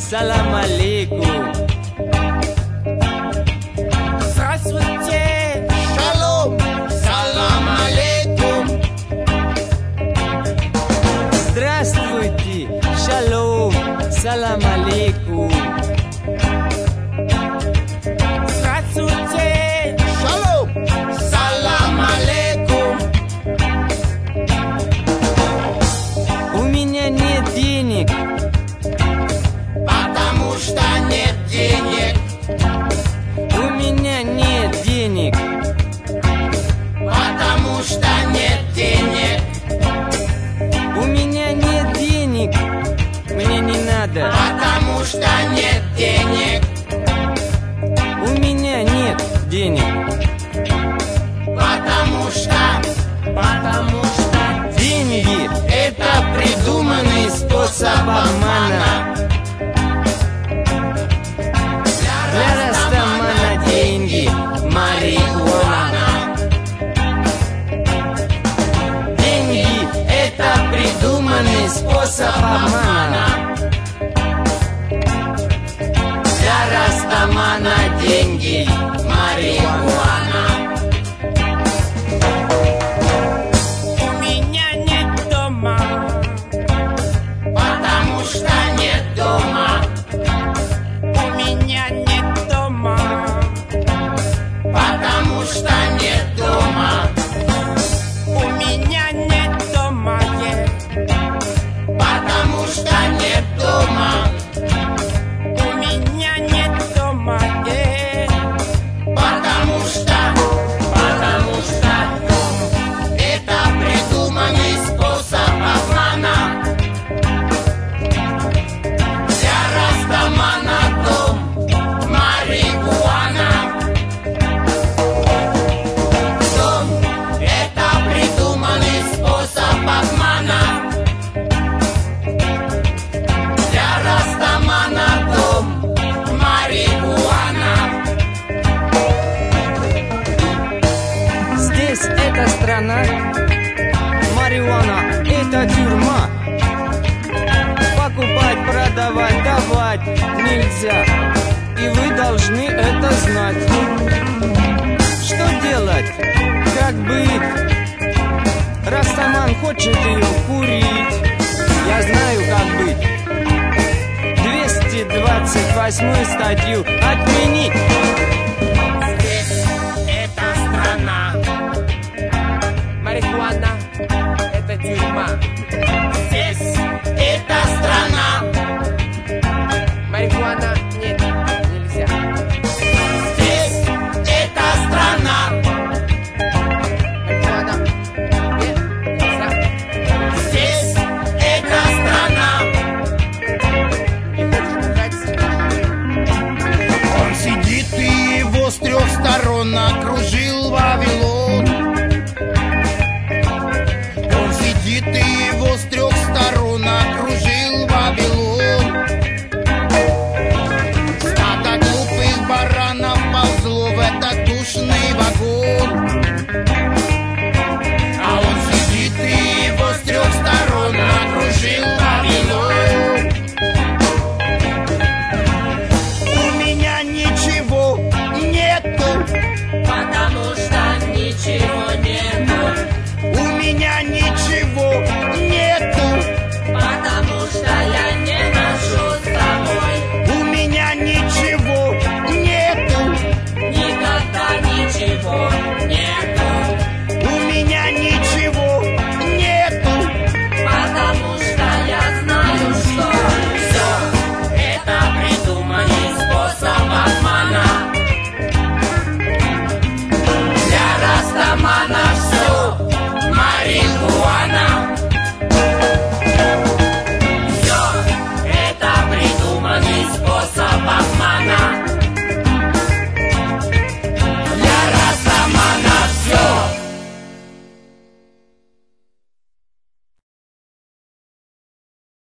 салам алейкум. Здравствуйте, шалом, салам алейкум. Здравствуйте, шалом, салам алейкум. Здравствуйте, шалом, салам алейкум. У меня нет денег, Потому что нет денег. у меня нет денег, Потому что нет денег. у меня нет денег, мне не надо. Потому что нет денег. У меня нет денег, Потому что деньги — это придуманный способ обмана. Для Растамана деньги — марихуана. Деньги — это придуманный способ обмана. Для Растамана деньги — марихуана. у меня нет дома. Потому что нет дома. У меня нет дома. Потому что нет дома. У меня нет дома. Потому что нет дома. У меня нет дома. Потому что это придуманный способ обмана. Для Растамана дом марихуана. Дом — это придуманный способ обмана. Для Растамана дом марихуана. Здесь эта страна, марихуана — это тюрьма. Покупать, продавать, давать нельзя, и вы должны это знать. Что делать? Как быть? Растаман хочет ее курить. Я знаю, как быть. 228 статью отменить. Здесь эта страна. Марихуана — это тюрьма. Здесь эта страна. Марихуана нет, нельзя. Здесь эта страна. Марихуана нет, нельзя. Здесь эта страна. Не хочешь бухать? Он сидит и его с трех сторон